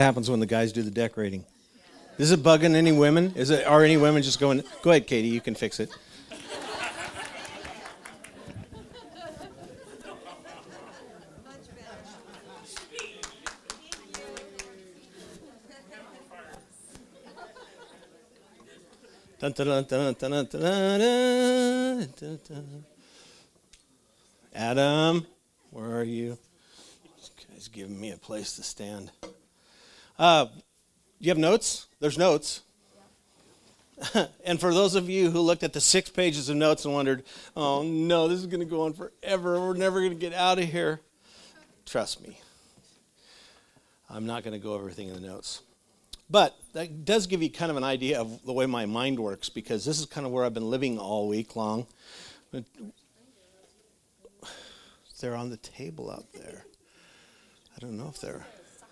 Happens when the guys do the decorating. Is it bugging any women? Are any women just going, go ahead, Katie, you can fix it. Dun, dun, dun, dun, dun, dun, dun, dun, dun. Adam, where are you? This guy's giving me a place to stand. You have notes? There's notes. And for those of you who looked at the 6 pages of notes and wondered, oh no, this is going to go on forever. We're never going to get out of here. Trust me. I'm not going to go over everything in the notes. But that does give you kind of an idea of the way my mind works, because this is kind of where I've been living all week long. They're on the table out there. I don't know if they're...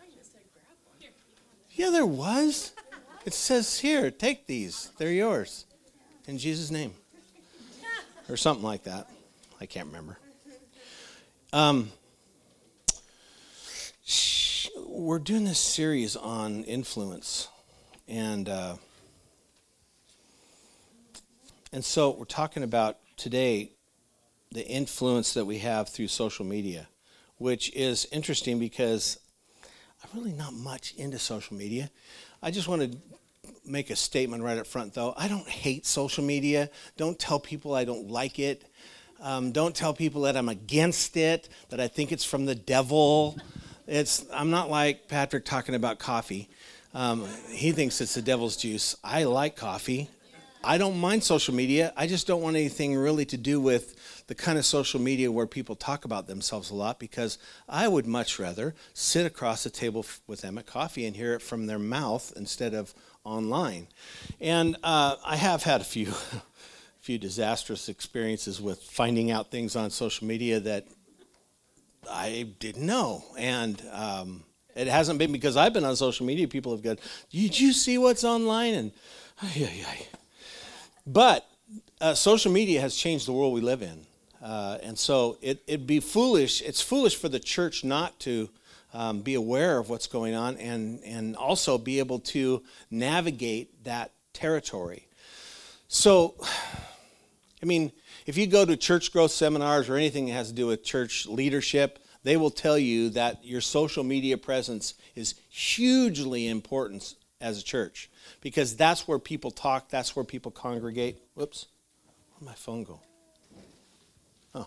Yeah, there was. It says here, take these. They're yours. In Jesus' name. Or something like that. I can't remember. We're doing this series on influence. And so we're talking about today the influence that we have through social media, which is interesting because I'm really not much into social media. I just want to make a statement right up front, though. I don't hate social media. Don't tell people I don't like it. Don't tell people that I'm against it, that I think it's from the devil. I'm not like Patrick talking about coffee. He thinks it's the devil's juice. I like coffee. I don't mind social media. I just don't want anything really to do with the kind of social media where people talk about themselves a lot, because I would much rather sit across the table with them at coffee and hear it from their mouth instead of online. And I have had a few disastrous experiences with finding out things on social media that I didn't know. And it hasn't been because I've been on social media. People have gone, did you see what's online? And But social media has changed the world we live in. And so it'd be foolish. It's foolish for the church not to be aware of what's going on and also be able to navigate that territory. So, I mean, if you go to church growth seminars or anything that has to do with church leadership, they will tell you that your social media presence is hugely important as a church, because that's where people talk, that's where people congregate. Whoops, where'd my phone go? Oh.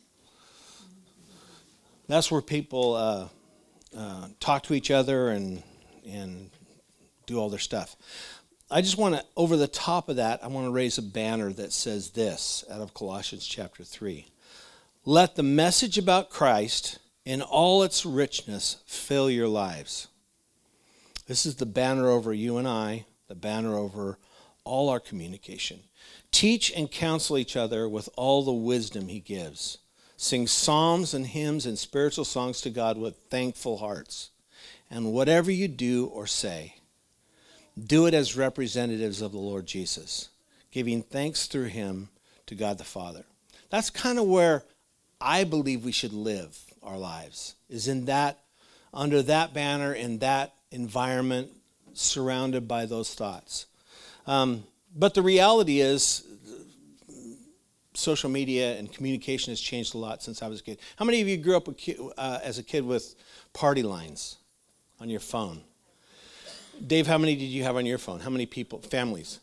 That's where people talk to each other and do all their stuff. I just want to, over the top of that, I want to raise a banner that says this out of Colossians chapter 3. Let the message about Christ in all its richness fill your lives. This is the banner over you and I, the banner over all our communication. Teach and counsel each other with all the wisdom he gives. Sing psalms and hymns and spiritual songs to God with thankful hearts. And whatever you do or say, do it as representatives of the Lord Jesus, giving thanks through him to God the Father. That's kind of where I believe we should live our lives, is in that, under that banner, in that environment, surrounded by those thoughts. But the reality is, social media and communication has changed a lot since I was a kid. How many of you grew up as a kid with party lines on your phone? Dave, how many did you have on your phone? How many people, families?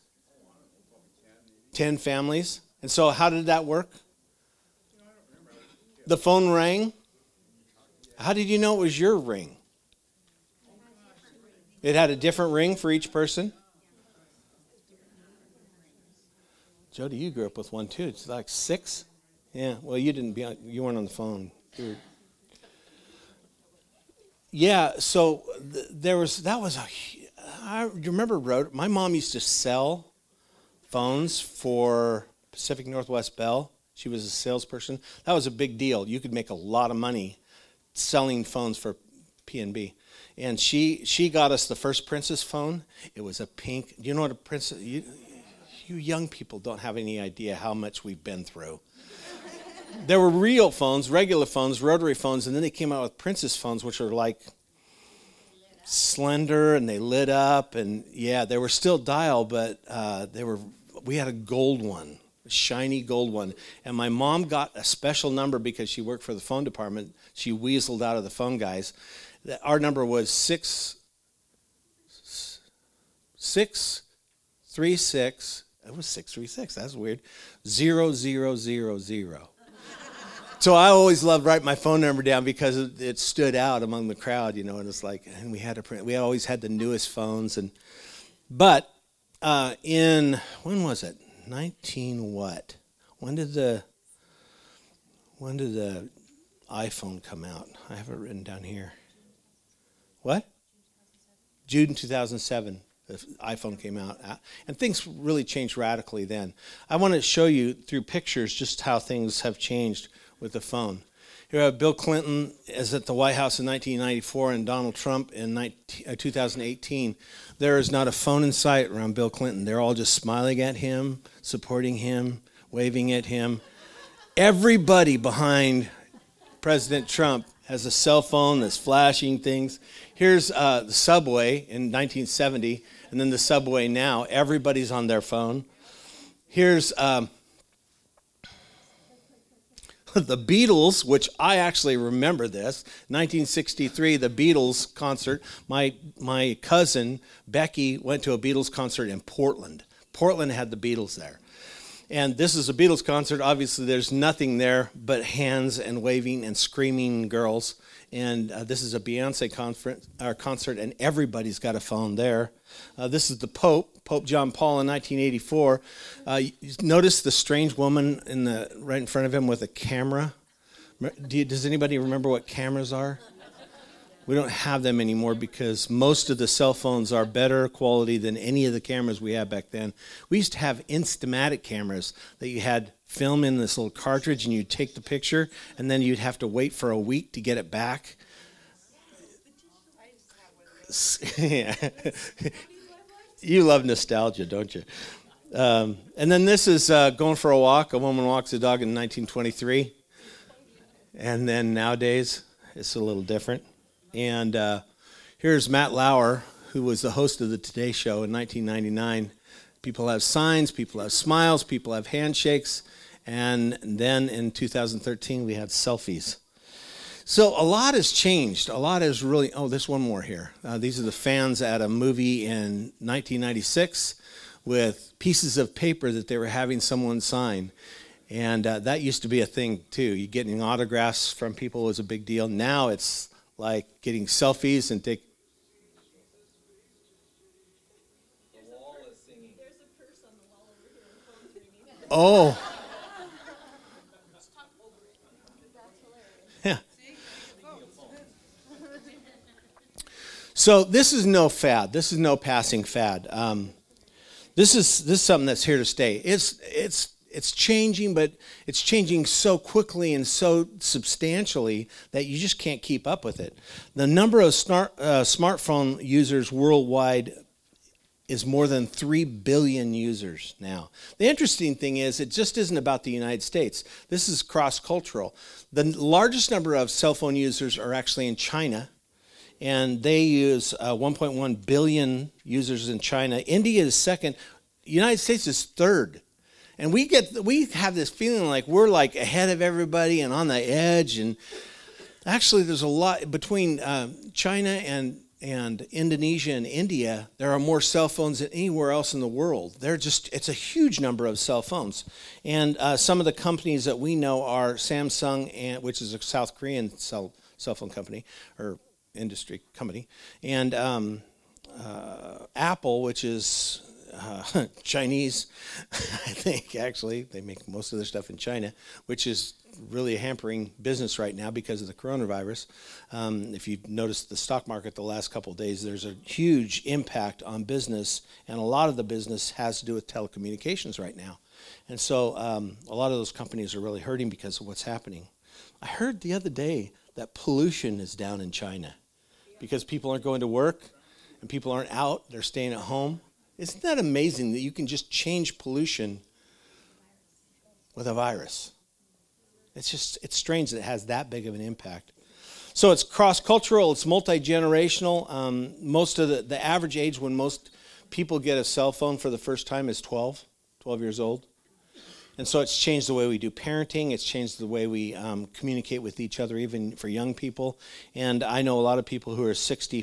10 families? And so how did that work? The phone rang? How did you know it was your ring? It had a different ring for each person? Jody, you grew up with one too. It's like 6? Yeah, well, you weren't on the phone. Yeah, so I remember my mom used to sell phones for Pacific Northwest Bell. She was a salesperson. That was a big deal. You could make a lot of money selling phones for P&B. And she got us the first Princess phone. It was a pink. Do you know what a Princess? You young people don't have any idea how much we've been through. There were real phones, regular phones, rotary phones, and then they came out with Princess phones, which are like slender, and they lit up, and yeah, they were still dial, but we had a gold one, a shiny gold one, and my mom got a special number because she worked for the phone department. She weaseled out of the phone guys. Our number was 636. It was 636. That's weird. 0000. So I always loved writing my phone number down because it stood out among the crowd, and it's like, and we had to print. We always had the newest phones, but when was it? 19 what? When did the iPhone come out? I have it written down here. What? June 2007. The iPhone came out, and things really changed radically then. I want to show you through pictures just how things have changed with the phone. Here, Bill Clinton is at the White House in 1994, and Donald Trump in 2018. There is not a phone in sight around Bill Clinton. They're all just smiling at him, supporting him, waving at him. Everybody behind President Trump has a cell phone that's flashing things. Here's the subway in 1970, and then the subway now. Everybody's on their phone. Here's the Beatles, which I actually remember this. 1963, the Beatles concert. My cousin, Becky, went to a Beatles concert in Portland. Portland had the Beatles there. And this is a Beatles concert. Obviously, there's nothing there but hands and waving and screaming girls. And this is a Beyonce concert, and everybody's got a phone there. This is the Pope John Paul in 1984. Notice the strange woman right in front of him with a camera. Does anybody remember what cameras are? We don't have them anymore because most of the cell phones are better quality than any of the cameras we had back then. We used to have Instamatic cameras that you had film in this little cartridge, and you'd take the picture, and then you'd have to wait for a week to get it back. Yeah. You love nostalgia, don't you? And then this is going for a walk. A woman walks a dog in 1923. And then nowadays, it's a little different. And here's Matt Lauer, who was the host of the Today Show in 1999. People have signs, people have smiles, people have handshakes. And then in 2013, we had selfies. So a lot has changed. A lot has really, there's one more here. These are the fans at a movie in 1996 with pieces of paper that they were having someone sign. And that used to be a thing, too. You getting autographs from people was a big deal. Now it's like getting selfies and take. The wall is singing. There's a purse on the wall over here. Oh. Yeah. So this is no fad. This is no passing fad. This is something that's here to stay. It's changing, but it's changing so quickly and so substantially that you just can't keep up with it. The number of smartphone users worldwide is more than 3 billion users now. The interesting thing is it just isn't about the United States. This is cross-cultural. The largest number of cell phone users are actually in China, and they use 1.1 billion users in China. India is second. The United States is third. And we have this feeling like we're like ahead of everybody and on the edge. And actually, there's a lot between China and Indonesia and India. There are more cell phones than anywhere else in the world. It's a huge number of cell phones. And some of the companies that we know are Samsung, which is a South Korean cell phone company or industry company, and Apple, which is Chinese, I think, actually. They make most of their stuff in China, which is really hampering business right now because of the coronavirus. If you've noticed the stock market the last couple of days, there's a huge impact on business, and a lot of the business has to do with telecommunications right now. And so a lot of those companies are really hurting because of what's happening. I heard the other day that pollution is down in China because people aren't going to work and people aren't out, they're staying at home. Isn't that amazing that you can just change pollution with a virus? It's strange that it has that big of an impact. So it's cross-cultural, it's multi-generational. Most of the average age when most people get a cell phone for the first time is 12 years old. And so it's changed the way we do parenting. It's changed the way we communicate with each other, even for young people. And I know a lot of people who are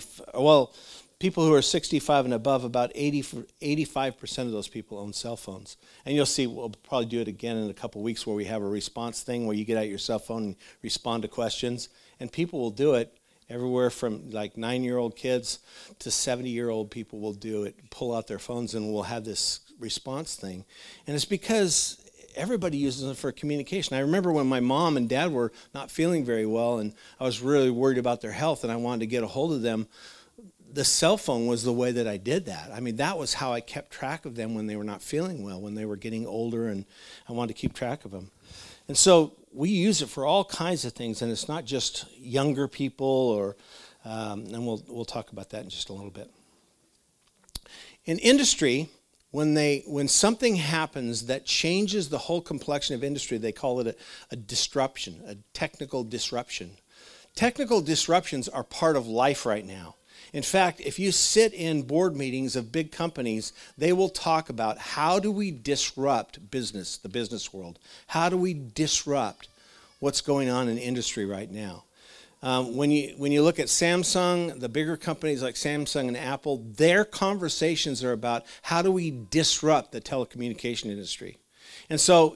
65 and above, about 85% of those people own cell phones. And you'll see, we'll probably do it again in a couple weeks where we have a response thing where you get out your cell phone and respond to questions. And people will do it everywhere from like 9-year-old kids to 70-year-old people will do it, pull out their phones and we'll have this response thing. And it's because everybody uses it for communication. I remember when my mom and dad were not feeling very well and I was really worried about their health and I wanted to get a hold of them. The cell phone was the way that I did that. I mean, that was how I kept track of them when they were not feeling well, when they were getting older, and I wanted to keep track of them. And so we use it for all kinds of things, and it's not just younger people, or and we'll talk about that in just a little bit. In industry, when something happens that changes the whole complexion of industry, they call it a disruption, a technical disruption. Technical disruptions are part of life right now. In fact, if you sit in board meetings of big companies, they will talk about how do we disrupt business, the business world? How do we disrupt what's going on in industry right now? When you look at Samsung, the bigger companies like Samsung and Apple, their conversations are about how do we disrupt the telecommunication industry. And so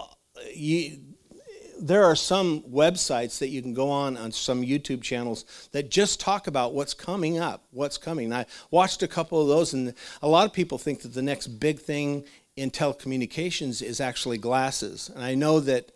there are some websites that you can go on some YouTube channels that just talk about what's coming up, what's coming. And I watched a couple of those, and a lot of people think that the next big thing in telecommunications is actually glasses. And I know that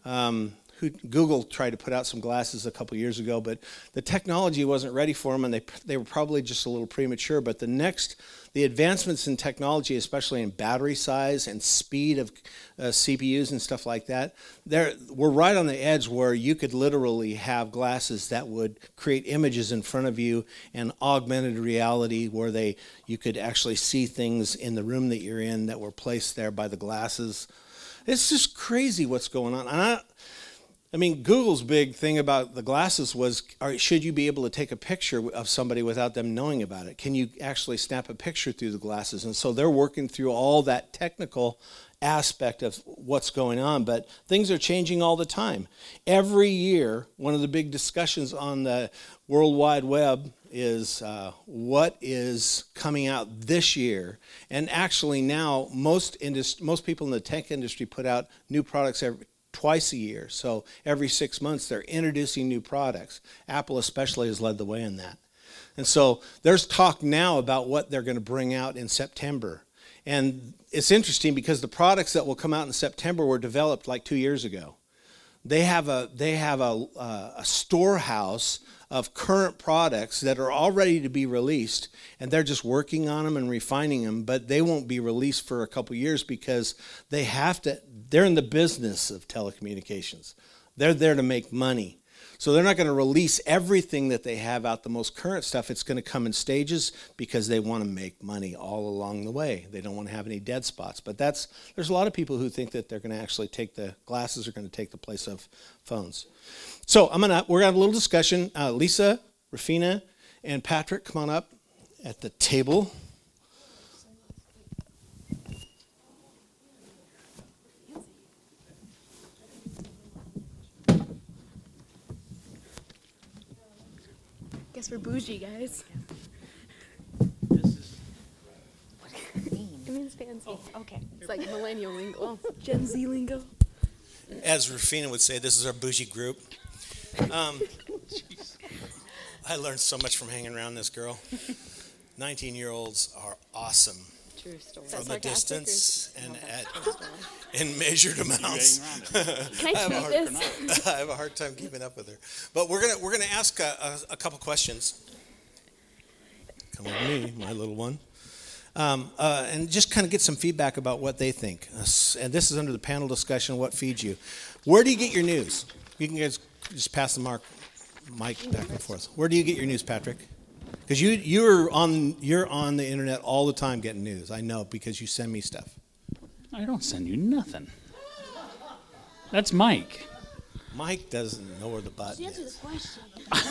Google tried to put out some glasses a couple years ago, but the technology wasn't ready for them, and they were probably just a little premature. But the advancements in technology, especially in battery size and speed of CPUs and stuff like that, we're right on the edge where you could literally have glasses that would create images in front of you and augmented reality where you could actually see things in the room that you're in that were placed there by the glasses. It's just crazy what's going on. And I mean, Google's big thing about the glasses was, should you be able to take a picture of somebody without them knowing about it? Can you actually snap a picture through the glasses? And so they're working through all that technical aspect of what's going on, but things are changing all the time. Every year, one of the big discussions on the World Wide Web is what is coming out this year. And actually now, most people in the tech industry put out new products twice a year. So every 6 months they're introducing new products. Apple especially has led the way in that. And so there's talk now about what they're going to bring out in September. And it's interesting because the products that will come out in September were developed like 2 years ago. They have a storehouse of current products that are all ready to be released, and they're just working on them and refining them, but they won't be released for a couple years because they're in the business of telecommunications. They're there to make money. So they're not going to release everything that they have out, the most current stuff. It's going to come in stages because they want to make money all along the way. They don't want to have any dead spots. But there's a lot of people who think that they're going to actually glasses are going to take the place of phones. So we're going to have a little discussion. Lisa, Rafina, and Patrick, come on up at the table. Guess we're bougie, guys. It means fancy. Oh, okay. It's like millennial lingo. Oh, Gen Z lingo. As Rafina would say, this is our bougie group. I learned so much from hanging around this girl. 19-year-olds are awesome. True story. From a distance and in measured amounts. Can I tweet this? I have a hard time keeping up with her. But we're gonna ask a couple questions. Come with me, my little one. And just kind of get some feedback about what they think. And this is under the panel discussion, what feeds you. Where do you get your news? You can guys just pass the mic back and forth. Where do you get your news, Patrick? Because you're on the internet all the time getting news. I know because you send me stuff. I don't send you nothing. That's Mike. Mike doesn't know where the button Answer the is. question.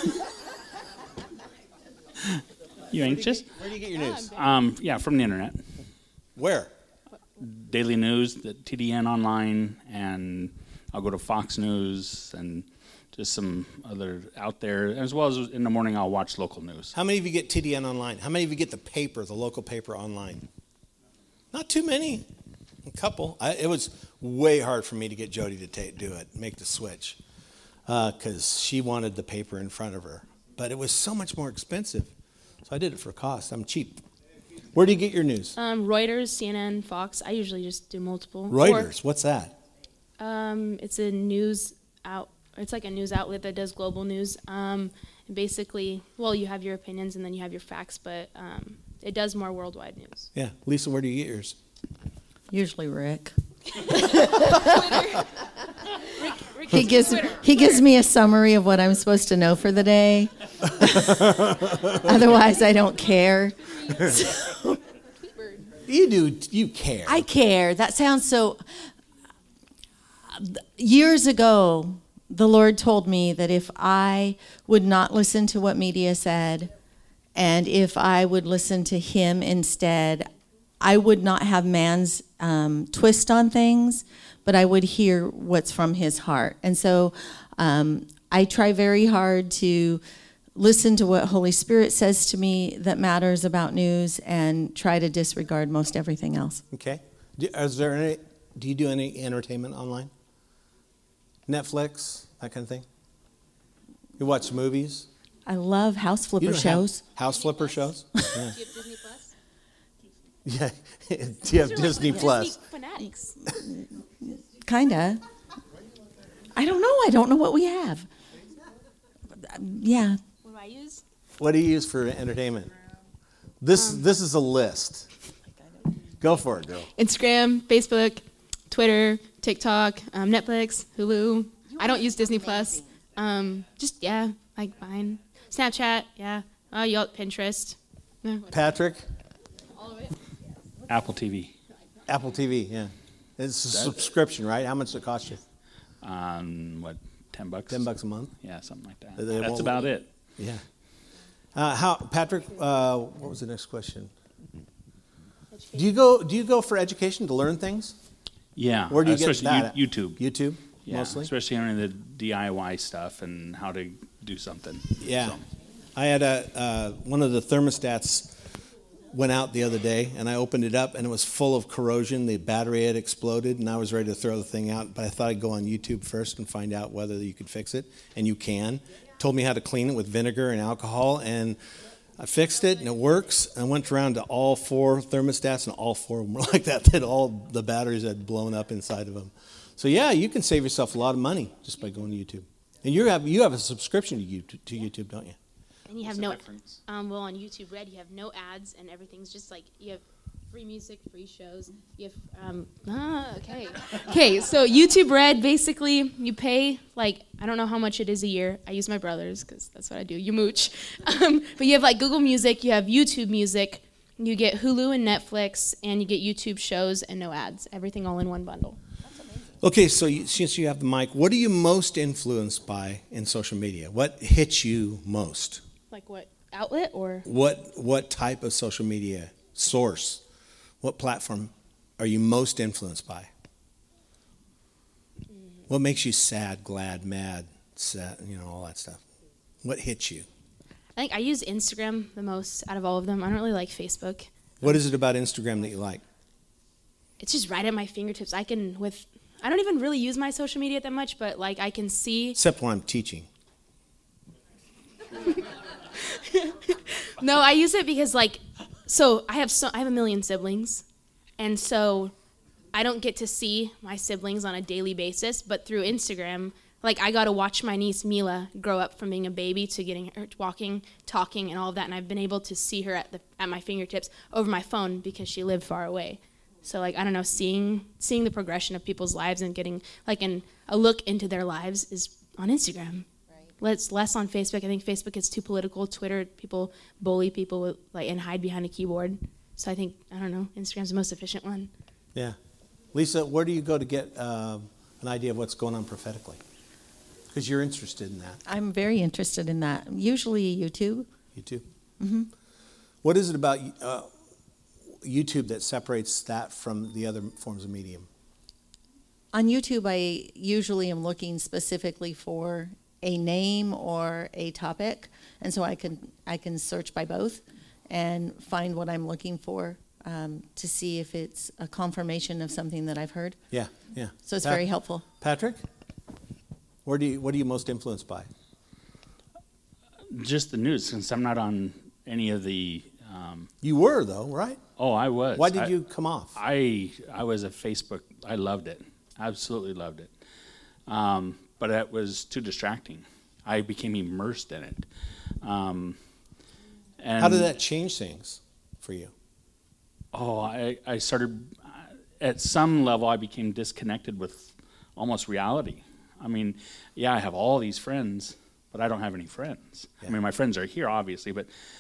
You anxious? Where do you get your news? Yeah, from the internet. Where? Daily News, the TDN online, and I'll go to Fox News and just some other out there. As well as in the morning, I'll watch local news. How many of you get TDN online? How many of you get the paper, the local paper online? Not too many. A couple. It was way hard for me to get Jody to do it, make the switch, because she wanted the paper in front of her. But it was so much more expensive. So I did it for cost. I'm cheap. Where do you get your news? Reuters, CNN, Fox. I usually just do multiple. Reuters. What's that? It's a news It's like a news outlet that does global news. Basically, well, you have your opinions and then you have your facts, but it does more worldwide news. Yeah. Lisa, where do you get yours? Usually Rick. Rick He gives me a summary of what I'm supposed to know for the day. Otherwise, I don't care. You care. I care. That sounds so. Years ago, the Lord told me that if I would not listen to what media said, and if I would listen to Him instead, I would not have man's twist on things, but I would hear what's from His heart. And so I try very hard to listen to what Holy Spirit says to me that matters about news and try to disregard most everything else. Okay. Do you do any entertainment online? Netflix, that kind of thing? You watch movies? I love house You flipper don't have shows. House flipper shows? Yeah. Do you have Disney Plus? Yeah. Do you have Disney Plus? Fanatics. Kinda. I don't know. I don't know what we have. Yeah. What do I use? What do you use for entertainment? This is a list. Go for it, girl. Instagram, Facebook, Twitter, TikTok, Netflix, Hulu. I don't use Disney Plus. Like mine. Snapchat, yeah. Pinterest. Yeah. Patrick? All of it. Apple TV. Apple TV, yeah. It's a subscription, right? How much does it cost you? $10? $10 a month? Yeah, something like that. They That's won't- about it. Yeah. Patrick, what was the next question? Do you go for education to learn things? Yeah. Where do you get especially that? YouTube. YouTube, Yeah, mostly? especially on the DIY stuff and how to do something. Yeah. So, I had one of the thermostats went out the other day, and I opened it up, and it was full of corrosion. The battery had exploded, and I was ready to throw the thing out, but I thought I'd go on YouTube first and find out whether you could fix it, and you can. Told me how to clean it with vinegar and alcohol, and I fixed it, and it works. I went around to all 4 thermostats, and all 4 of them were like that all the batteries had blown up inside of them. So yeah, you can save yourself a lot of money just by going to YouTube. And you have a subscription to YouTube, don't you? And you have What's the no, difference? on YouTube Red, you have no ads and everything's just like, you have free music, free shows. You have, Okay, so YouTube Red, basically, you pay, like, I don't know how much it is a year. I use my brother's because that's what I do. You mooch. But you have, like, Google Music, you have YouTube Music, you get Hulu and Netflix, and you get YouTube shows and no ads. Everything all in one bundle. Okay, so since you have the mic, what are you most influenced by in social media? What hits you most? Like what, outlet or? What type of social media source? What platform are you most influenced by? What makes you sad, glad, mad, sad, all that stuff? What hits you? I think I use Instagram the most out of all of them. I don't really like Facebook. What is it about Instagram that you like? It's just right at my fingertips. I don't even really use my social media that much, but like I can see. Except when I'm teaching. No, I use it because I have a million siblings, and so I don't get to see my siblings on a daily basis. But through Instagram, like I got to watch my niece Mila grow up from being a baby to getting her walking, talking, and all of that, and I've been able to see her at my fingertips over my phone because she lived far away. So like I don't know, seeing the progression of people's lives and getting like a look into their lives is on Instagram. It's less on Facebook. I think Facebook is too political. Twitter, people bully people and hide behind a keyboard. So I think, I don't know, Instagram's the most efficient one. Yeah. Lisa, where do you go to get an idea of what's going on prophetically? Because you're interested in that. I'm very interested in that. Usually YouTube. You too? Mm-hmm. What is it about YouTube that separates that from the other forms of medium? On YouTube, I usually am looking specifically for a name or a topic, and so I can search by both and find what I'm looking for to see if it's a confirmation of something that I've heard. Yeah, yeah. So it's very helpful. Patrick, what are you most influenced by? Just the news, since I'm not on any of the. You were though, right? Oh, I was. Why did you come off? I was a Facebook. I loved it. Absolutely loved it. But it was too distracting. I became immersed in it. And How did that change things for you? Oh, I started, at some level, I became disconnected with almost reality. I mean, yeah, I have all these friends, but I don't have any friends. Yeah. I mean, my friends are here, obviously,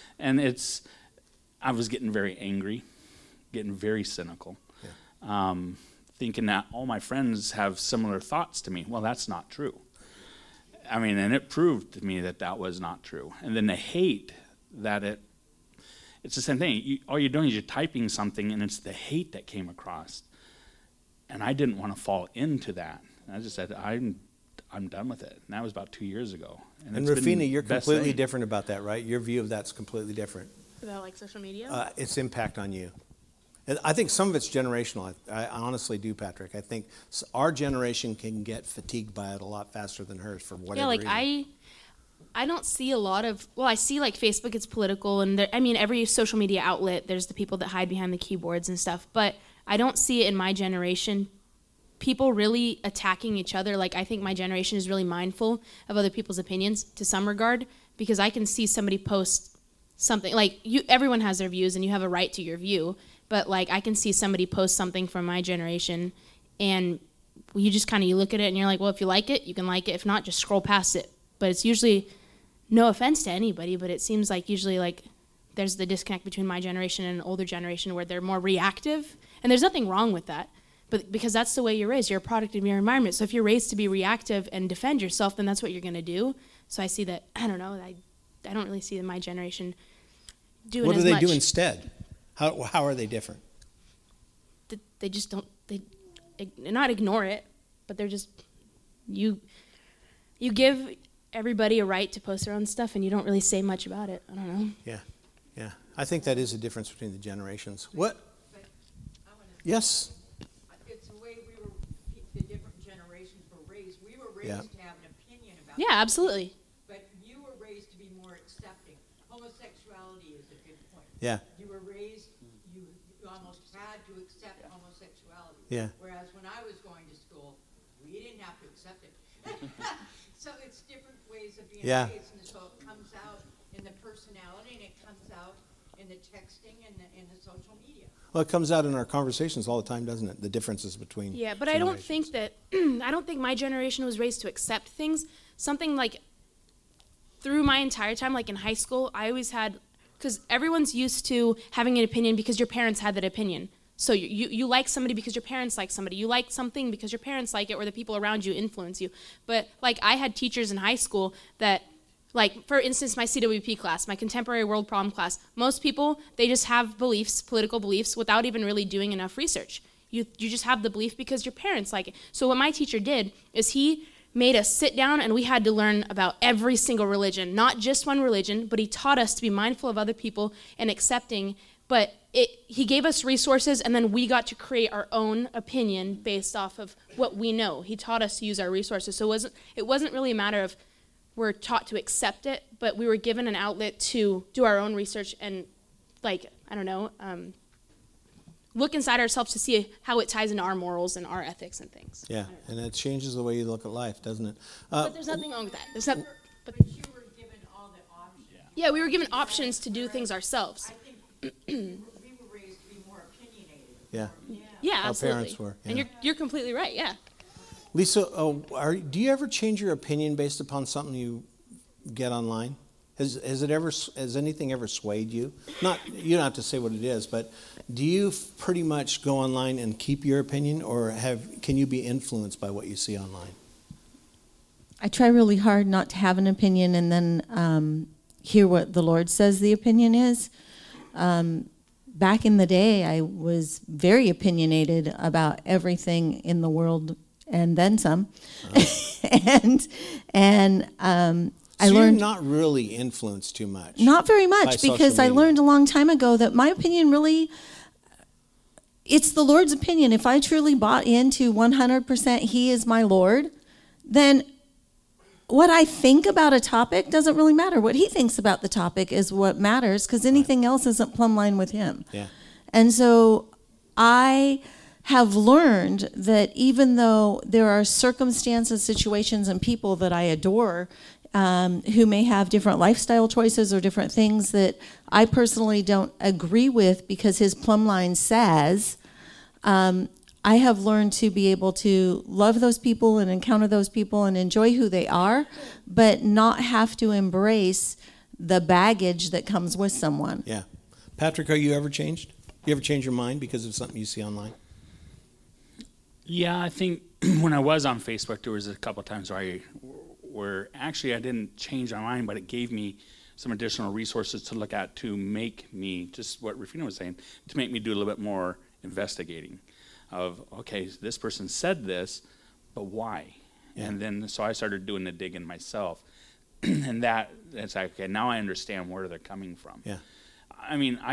I was getting very angry, getting very cynical, thinking that all my friends have similar thoughts to me. Well, that's not true. I mean, and it proved to me that was not true. And then the hate that it's the same thing. All you're doing is you're typing something, and it's the hate that came across. And I didn't want to fall into that. And I just said, I'm done with it. And that was about 2 years ago. And it's been Rafina, you're the best completely thing. different about that, right? Your view of that's completely different. About like social media? Its impact on you. And I think some of it's generational. I honestly do, Patrick. I think our generation can get fatigued by it a lot faster than hers for whatever Yeah, like reason. I don't see a lot of, well, I see like Facebook, it's political, and every social media outlet, there's the people that hide behind the keyboards and stuff, but I don't see it in my generation, people really attacking each other. Like, I think my generation is really mindful of other people's opinions to some regard, because I can see somebody post something, like, everyone has their views, and you have a right to your view, but like, I can see somebody post something from my generation, and you just kind of, you look at it, and you're like, well, if you like it, you can like it. If not, just scroll past it. But it's usually, no offense to anybody, but it seems like usually like there's the disconnect between my generation and an older generation where they're more reactive. And there's nothing wrong with that, but because that's the way you're raised. You're a product of your environment. So if you're raised to be reactive and defend yourself, then that's what you're going to do. So I see that, I don't know, I don't really see my generation doing What as do they much. do instead? How are they different? They just don't, they not ignore it, but they're just, you give everybody a right to post their own stuff, and you don't really say much about it. I don't know. Yeah. I think that is a difference between the generations. What? Yes? It's the way the different generations were raised. We were raised Yeah. to have an opinion about Yeah, absolutely. but you were raised to be more accepting. Homosexuality is a good point. Yeah. You were raised, you almost had to accept homosexuality. Yeah. Whereas when I was going to school, we didn't have to accept it. So it's different ways of being Yeah. raised, and so it comes out in the personality, and it comes out in the texting and in the social media. Well, it comes out in our conversations all the time, doesn't it? The differences between Yeah, but I don't generations. think that I don't think my generation was raised to accept things. Something like through my entire time, like in high school, I always had, because everyone's used to having an opinion because your parents had that opinion. So you like somebody because your parents like somebody. You like something because your parents like it, or the people around you influence you. But like I had teachers in high school that, like for instance, my CWP class, my contemporary world problem class, most people, they just have beliefs, political beliefs, without even really doing enough research. You just have the belief because your parents like it. So what my teacher did is he made us sit down, and we had to learn about every single religion, not just one religion, but he taught us to be mindful of other people and accepting. But he gave us resources, and then we got to create our own opinion based off of what we know. He taught us to use our resources. So it wasn't really a matter of we're taught to accept it, but we were given an outlet to do our own research and, like, I don't know, look inside ourselves to see how it ties into our morals and our ethics and things. Yeah, and it changes the way you look at life, doesn't it? But there's nothing wrong with that. There's not. But But you were given all the options. yeah, we were given options to do things ourselves. I think we were raised to be more opinionated. Yeah. Yeah, Our absolutely. parents were, And yeah. you're completely right. Yeah. Lisa, do you ever change your opinion based upon something you get online? Has anything ever swayed you? You don't have to say what it is, but do you pretty much go online and keep your opinion, or can you be influenced by what you see online? I try really hard not to have an opinion and then hear what the Lord says the opinion is. Back in the day, I was very opinionated about everything in the world and then some. I So learned you're not really influenced too much. not very by much, social because I media. learned a long time ago that my opinion really, it's the Lord's opinion. If I truly bought into 100% He is my Lord, then what I think about a topic doesn't really matter. What He thinks about the topic is what matters, because anything else isn't plumb line with Him. Yeah. And so I have learned that even though there are circumstances, situations, and people that I adore, who may have different lifestyle choices or different things that I personally don't agree with because His plumb line says, I have learned to be able to love those people and encounter those people and enjoy who they are, but not have to embrace the baggage that comes with someone. Yeah. Patrick, are you ever changed? You ever change your mind because of something you see online? Yeah, I think when I was on Facebook, there was a couple of times where actually I didn't change my mind, but it gave me some additional resources to look at to make me, just what Rufina was saying, to make me do a little bit more investigating of, okay, this person said this, but why? Yeah. And then so I started doing the digging myself. And it's like, okay, now I understand where they're coming from. Yeah. I mean, I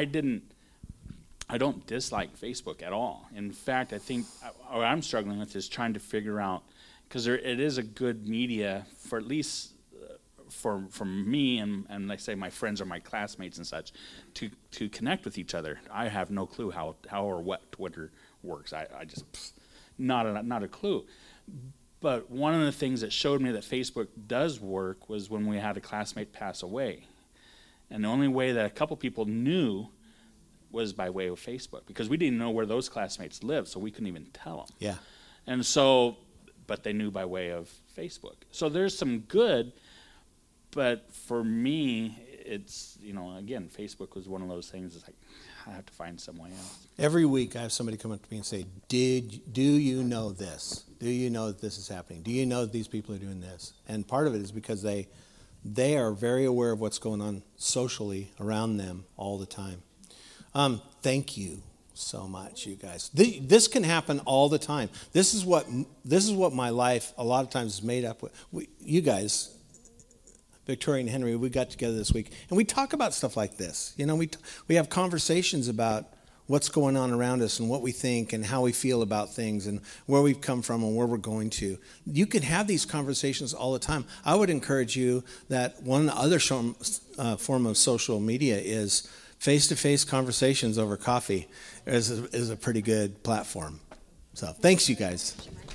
don't dislike Facebook at all. In fact, I think what I'm struggling with is trying to figure out, because it is a good media for at least for me and like say my friends or my classmates and such to connect with each other. I have no clue how or what Twitter works. I just not a clue. But one of the things that showed me that Facebook does work was when we had a classmate pass away. And the only way that a couple people knew was by way of Facebook, because we didn't know where those classmates lived, so we couldn't even tell them. Yeah. And so, but they knew by way of Facebook. So there's some good, but for me, it's, again, Facebook was one of those things, it's like, I have to find some way else. Every week I have somebody come up to me and say, do you know this? Do you know that this is happening? Do you know that these people are doing this? And part of it is because they are very aware of what's going on socially around them all the time. Thank you so much, you guys. This can happen all the time. This is what my life a lot of times is made up with. You guys, Victoria and Henry, we got together this week, and we talk about stuff like this. We have conversations about what's going on around us and what we think and how we feel about things and where we've come from and where we're going to. You can have these conversations all the time. I would encourage you that one other form of social media is face-to-face conversations over coffee is a pretty good platform. So thanks, you guys.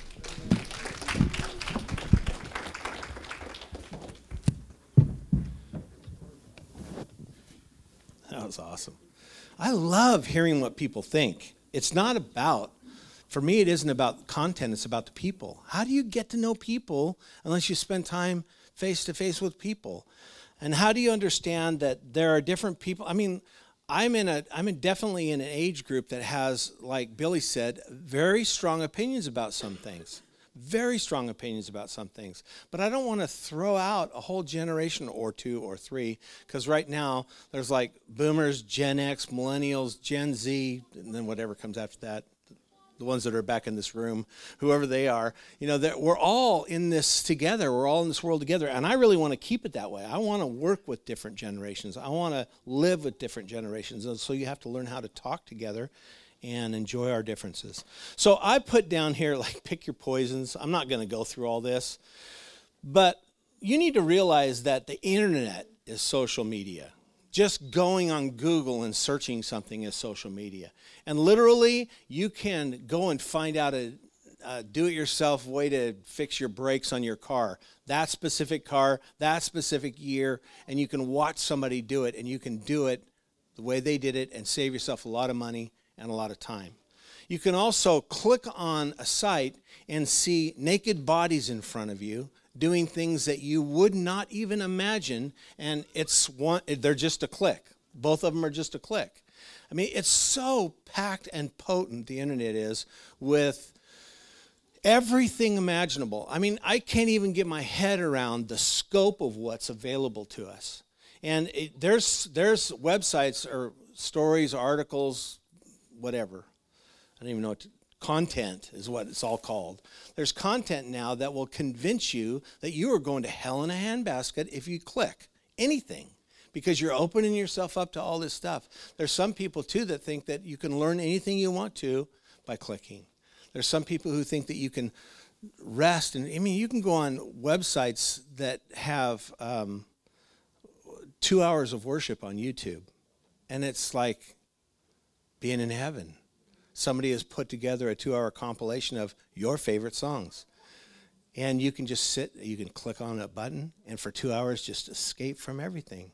That was awesome. I love hearing what people think. It's not about, for me, it isn't about content, it's about the people. How do you get to know people unless you spend time face-to-face with people? And how do you understand that there are different people? I mean, I'm definitely in an age group that has, like Billy said, very strong opinions about some things. Very strong opinions about some things. But I don't want to throw out a whole generation or two or three, because right now there's like boomers, Gen X, millennials, Gen Z, and then whatever comes after that. The ones that are back in this room, whoever they are, that we're all in this together. We're all in this world together. And I really want to keep it that way. I want to work with different generations. I want to live with different generations. And so you have to learn how to talk together and enjoy our differences. So I put down here, like, pick your poisons. I'm not going to go through all this. But you need to realize that the internet is social media. Just going on Google and searching something is social media. And literally, you can go and find out a do-it-yourself way to fix your brakes on your car. That specific car, that specific year, and you can watch somebody do it, and you can do it the way they did it and save yourself a lot of money and a lot of time. You can also click on a site and see naked bodies in front of you doing things that you would not even imagine, and they're just a click. Both of them are just a click. I mean, it's so packed and potent, the internet is, with everything imaginable. I mean, I can't even get my head around the scope of what's available to us. And there's websites or stories, articles, whatever. I don't even know content is what it's all called. There's content now that will convince you that you are going to hell in a handbasket if you click anything, because you're opening yourself up to all this stuff. There's some people too that think that you can learn anything you want to by clicking. There's some people who think that you can rest, and I mean, you can go on websites that have 2 hours of worship on YouTube, and it's like being in heaven. Somebody has put together a 2-hour compilation of your favorite songs, and you can just sit, you can click on a button, and for 2 hours just escape from everything.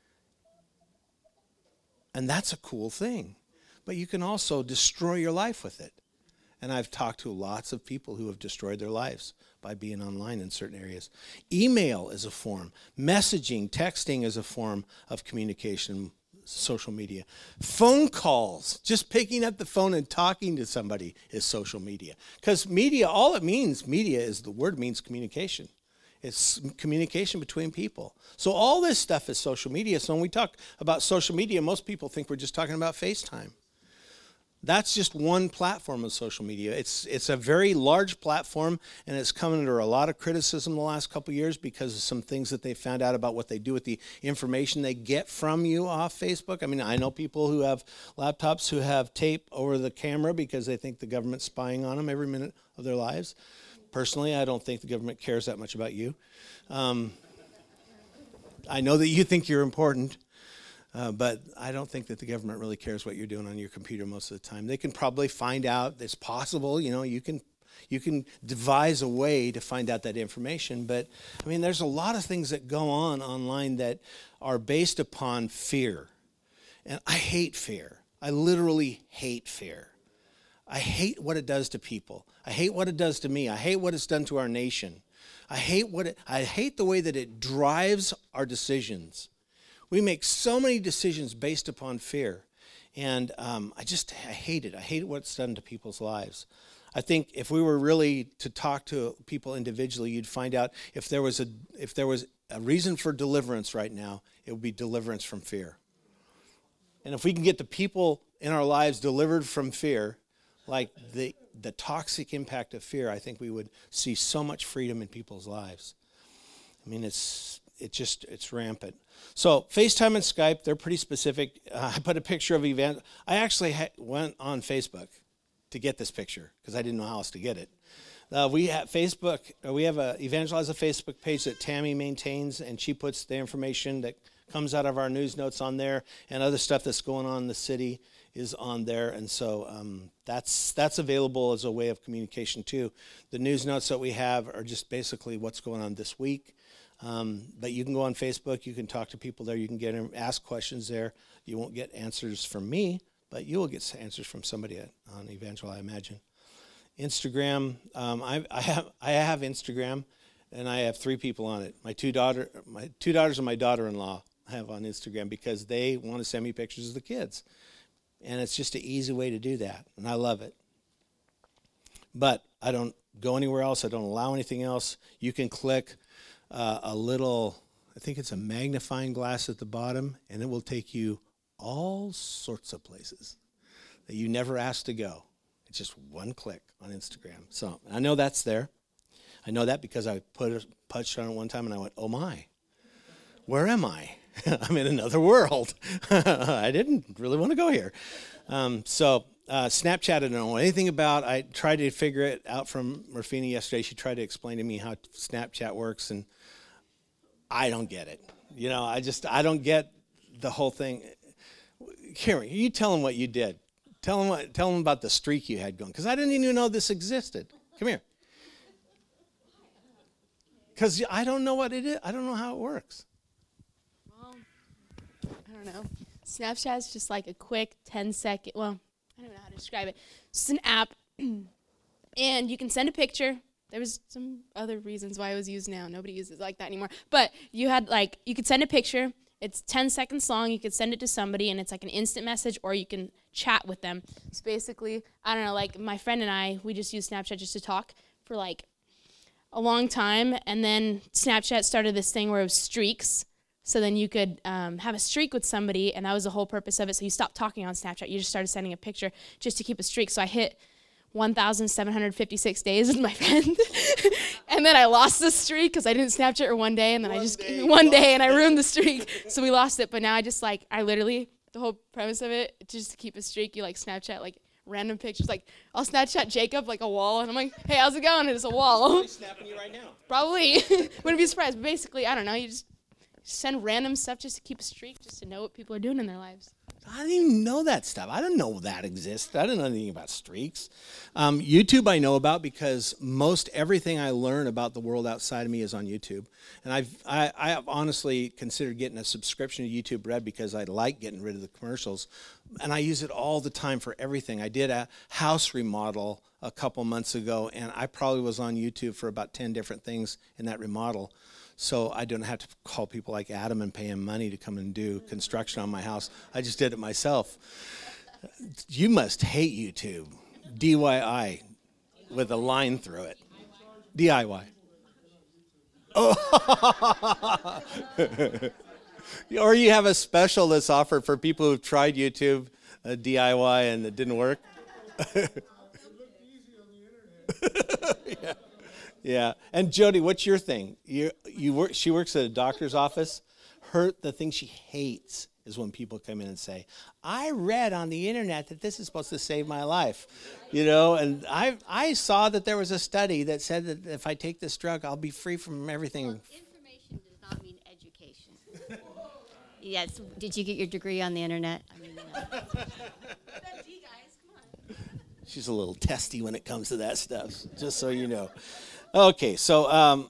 And that's a cool thing, but you can also destroy your life with it. And I've talked to lots of people who have destroyed their lives by being online in certain areas. Email is a form. Messaging, texting is a form of communication, social media. Phone calls, just picking up the phone and talking to somebody is social media. Because media, all it means, media is the word means communication. It's communication between people. So all this stuff is social media. So when we talk about social media, most people think we're just talking about FaceTime. That's just one platform of social media. It's a very large platform, and it's come under a lot of criticism the last couple of years because of some things that they found out about what they do with the information they get from you off Facebook. I mean, I know people who have laptops who have tape over the camera because they think the government's spying on them every minute of their lives. Personally, I don't think the government cares that much about you. I know that you think you're important. But I don't think that the government really cares what you're doing on your computer most of the time. They can probably find out. It's possible, you can devise a way to find out that information. But I mean, there's a lot of things that go on online that are based upon fear, and I hate fear. I literally hate fear. I hate what it does to people. I hate what it does to me. I hate what it's done to our nation. I hate the way that it drives our decisions. We make so many decisions based upon fear, and I hate it. I hate what it's done to people's lives. I think if we were really to talk to people individually, you'd find out if there was a reason for deliverance right now, it would be deliverance from fear. And if we can get the people in our lives delivered from fear, like the toxic impact of fear, I think we would see so much freedom in people's lives. I mean, it's rampant. So FaceTime and Skype, they're pretty specific. I put a picture of I actually went on Facebook to get this picture because I didn't know how else to get it. We have Evangelize a Facebook page that Tammy maintains, and she puts the information that comes out of our news notes on there, and other stuff that's going on in the city is on there. And so that's available as a way of communication too. The news notes that we have are just basically what's going on this week. But you can go on Facebook, you can talk to people there, you can ask questions there. You won't get answers from me, but you will get answers from somebody on Evangel, I imagine. Instagram, I have Instagram, and I have 3 people on it. My two daughters and my daughter-in-law I have on Instagram because they want to send me pictures of the kids. And it's just an easy way to do that, and I love it. But I don't go anywhere else. I don't allow anything else. You can click a little, I think it's a magnifying glass at the bottom, and it will take you all sorts of places that you never asked to go. It's just one click on Instagram. So I know that's there. I know that because I touched on it one time and I went, oh my, where am I? I'm in another world. I didn't really want to go here. Snapchat I don't know anything about. I tried to figure it out from Rafina yesterday. She tried to explain to me how Snapchat works, and I don't get it. I don't get the whole thing. Karen, you tell them what you did. Tell them about the streak you had going, because I didn't even know this existed. Come here. Because I don't know what it is. I don't know how it works. Well, I don't know. Snapchat is just like a quick 10-second, well, I don't know how to describe it. It's just an app, and you can send a picture. There was some other reasons why it was used now. Nobody uses it like that anymore. But you could send a picture. It's 10 seconds long. You could send it to somebody, and it's like an instant message, or you can chat with them. It's basically, I don't know, like my friend and I, we just use Snapchat just to talk. for like a long time, and then Snapchat started this thing where it was streaks. So then you could have a streak with somebody, and that was the whole purpose of it. So you stopped talking on Snapchat. You just started sending a picture just to keep a streak. So I hit 1,756 days with my friend. And then I lost the streak because I didn't Snapchat her one day, and then one day, and I ruined the streak. So we lost it. But now I literally, the whole premise of it, just to keep a streak, you like Snapchat like random pictures. Like I'll Snapchat Jacob like a wall, and I'm like, hey, how's it going? And it's a wall. He's snapping you right now. Probably. Wouldn't be surprised. But basically, I don't know. You just send random stuff just to keep a streak, just to know what people are doing in their lives. I didn't even know that stuff. I didn't know that existed. I didn't know anything about streaks. YouTube I know about because most everything I learn about the world outside of me is on YouTube. And I have honestly considered getting a subscription to YouTube Red because I like getting rid of the commercials. And I use it all the time for everything. I did a house remodel a couple months ago, and I probably was on YouTube for about 10 different things in that remodel. So I don't have to call people like Adam and pay him money to come and do construction on my house. I just did it myself. You must hate YouTube. DIY with a line through it. DIY. Oh. Or you have a special that's offered for people who've tried YouTube DIY and it didn't work. Yeah. Yeah, and Jody, what's your thing? You work. She works at a doctor's office. The thing she hates is when people come in and say, "I read on the internet that this is supposed to save my life," And I saw that there was a study that said that if I take this drug, I'll be free from everything. Well, information does not mean education. Yes. Did you get your degree on the internet? I mean, She's a little testy when it comes to that stuff. Just so you know. Okay, so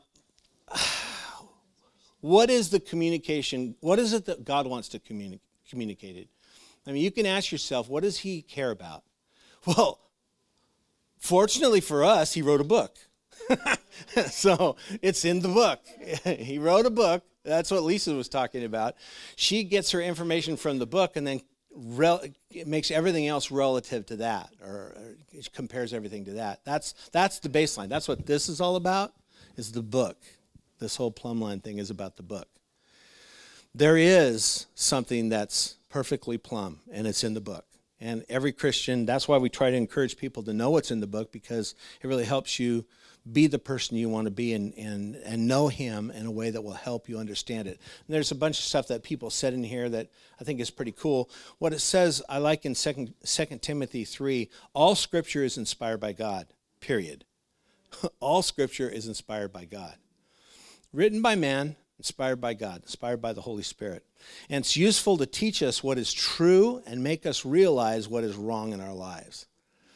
what is the communication? What is it that God wants to communicate it? I mean, you can ask yourself, what does he care about? Well, fortunately for us, he wrote a book. So it's in the book. He wrote a book. That's what Lisa was talking about. She gets her information from the book and then it makes everything else relative to that, or it compares everything to that. That's the baseline. That's what this is all about, is the book. This whole plumb line thing is about the book. There is something that's perfectly plumb, and it's in the book. And every Christian, that's why we try to encourage people to know what's in the book, because it really helps you be the person you want to be and know him in a way that will help you understand it. And there's a bunch of stuff that people said in here that I think is pretty cool. What it says, I like in 2 Timothy 3, all Scripture is inspired by God, period. All Scripture is inspired by God. Written by man, inspired by God, inspired by the Holy Spirit. And it's useful to teach us what is true and make us realize what is wrong in our lives.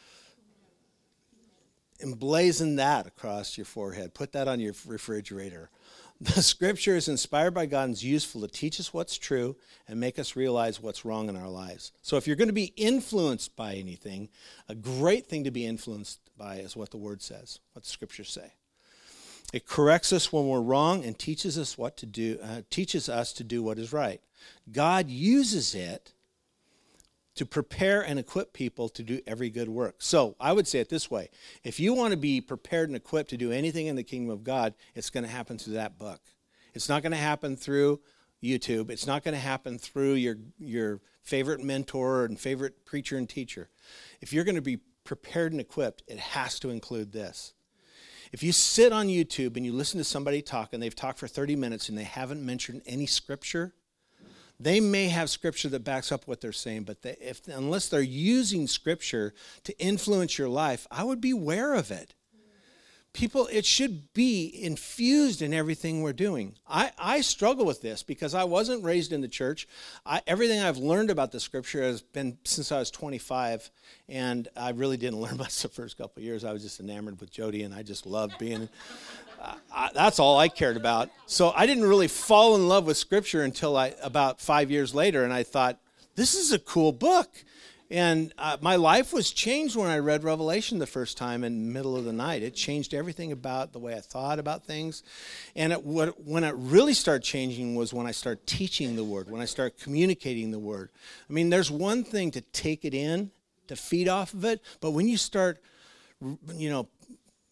Emblazon that across your forehead. Put that on your refrigerator. The Scripture is inspired by God and is useful to teach us what's true and make us realize what's wrong in our lives. So if you're going to be influenced by anything, a great thing to be influenced by is what the Word says, what the Scriptures say. It corrects us when we're wrong and teaches us what to do. Teaches us to do what is right. God uses it to prepare and equip people to do every good work. So I would say it this way. If you want to be prepared and equipped to do anything in the kingdom of God, it's going to happen through that book. It's not going to happen through YouTube. It's not going to happen through your favorite mentor and favorite preacher and teacher. If you're going to be prepared and equipped, it has to include this. If you sit on YouTube and you listen to somebody talk and they've talked for 30 minutes and they haven't mentioned any scripture, they may have scripture that backs up what they're saying, but unless they're using scripture to influence your life, I would be aware of it. People, it should be infused in everything we're doing. I struggle with this because I wasn't raised in the church. Everything I've learned about the scripture has been since I was 25, and I really didn't learn much the first couple of years. I was just enamored with Jody, and I just loved being that's all I cared about. So I didn't really fall in love with Scripture until about 5 years later, and I thought, this is a cool book. And my life was changed when I read Revelation the first time in the middle of the night. It changed everything about the way I thought about things. And when it really started changing was when I started teaching the Word, when I started communicating the Word. I mean, there's one thing to take it in, to feed off of it, but when you start,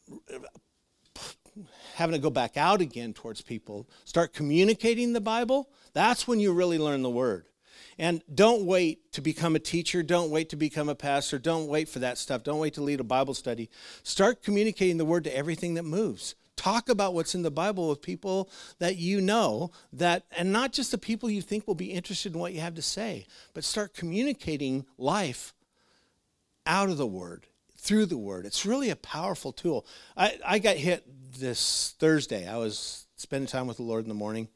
having to go back out again towards people, start communicating the Bible, that's when you really learn the Word. And don't wait to become a teacher. Don't wait to become a pastor. Don't wait for that stuff. Don't wait to lead a Bible study. Start communicating the Word to everything that moves. Talk about what's in the Bible with people that you know, and not just the people you think will be interested in what you have to say, but start communicating life out of the Word, through the Word. It's really a powerful tool. I got hit this Thursday. I was spending time with the Lord in the morning,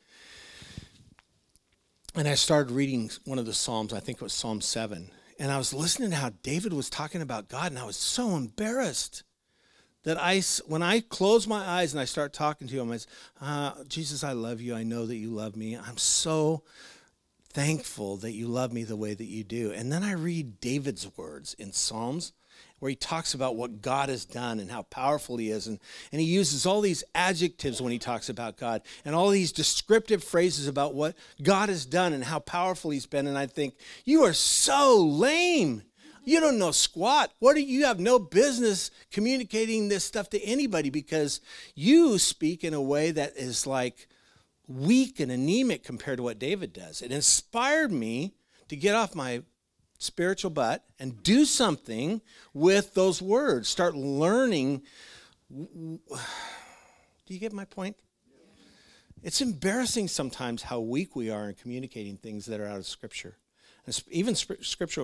and I started reading one of the Psalms. I think it was Psalm 7. And I was listening to how David was talking about God, and I was so embarrassed that when I close my eyes and I start talking to him, I say, Jesus, I love you. I know that you love me. I'm so thankful that you love me the way that you do. And then I read David's words in Psalms, where he talks about what God has done and how powerful he is. And he uses all these adjectives when he talks about God and all these descriptive phrases about what God has done and how powerful he's been. And I think, you are so lame. You don't know squat. You have no business communicating this stuff to anybody, because you speak in a way that is like weak and anemic compared to what David does. It inspired me to get off my spiritual butt and do something with those words. Start learning. Do you get my point? It's embarrassing sometimes how weak we are in communicating things that are out of Scripture. Even scriptural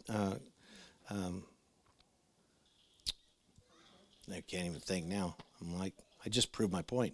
I can't even think now. I'm like, I just proved my point.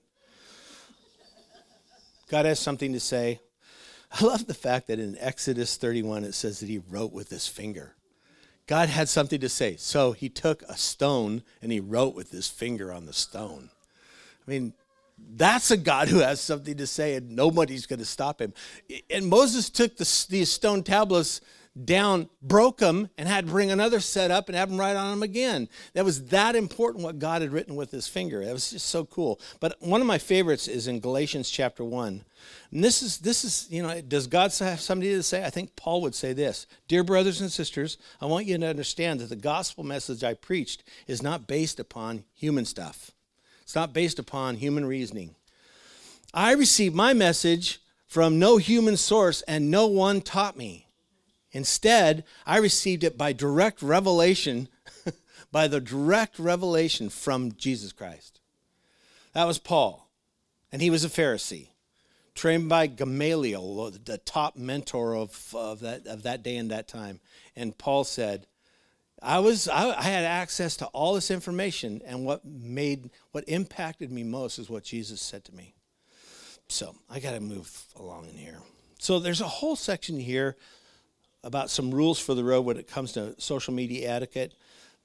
God has something to say. I love the fact that in Exodus 31 it says that he wrote with his finger. God had something to say. So he took a stone and he wrote with his finger on the stone. I mean, that's a God who has something to say, and nobody's going to stop him. And Moses took these stone tablets down, broke them, and had to bring another set up and have them write on them again. That was that important, what God had written with his finger. That was just so cool. But one of my favorites is in Galatians chapter 1. And this is, does God have something to say? I think Paul would say this: Dear brothers and sisters, I want you to understand that the gospel message I preached is not based upon human stuff. It's not based upon human reasoning. I received my message from no human source, and no one taught me. Instead, I received it by direct revelation, by the direct revelation from Jesus Christ. That was Paul, and he was a Pharisee, trained by Gamaliel, the top mentor of that day and that time. And Paul said, I had access to all this information, and what impacted me most is what Jesus said to me. So I got to move along in here. So there's a whole section here about some rules for the road when it comes to social media etiquette.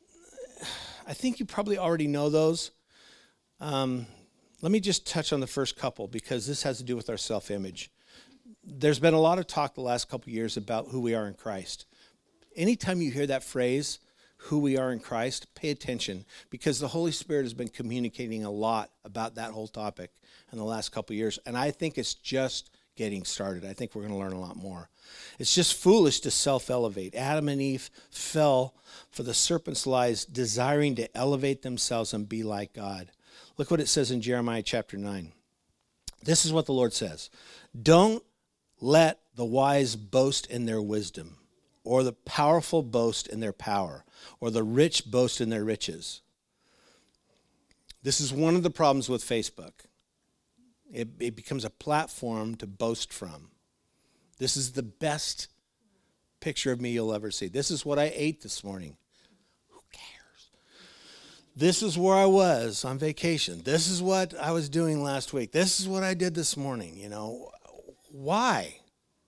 I think you probably already know those. Let me just touch on the first couple, because this has to do with our self-image. There's been a lot of talk the last couple of years about who we are in Christ. Anytime you hear that phrase, who we are in Christ, pay attention, because the Holy Spirit has been communicating a lot about that whole topic in the last couple of years, and I think it's just getting started. I think we're going to learn a lot more. It's just foolish to self-elevate. Adam and Eve fell for the serpent's lies, desiring to elevate themselves and be like God. Look what it says in Jeremiah chapter 9. This is what the Lord says: Don't let the wise boast in their wisdom, or the powerful boast in their power, or the rich boast in their riches. This is one of the problems with Facebook. It becomes a platform to boast from. This is the best picture of me you'll ever see. This is what I ate this morning. Who cares? This is where I was on vacation. This is what I was doing last week. This is what I did this morning. Why?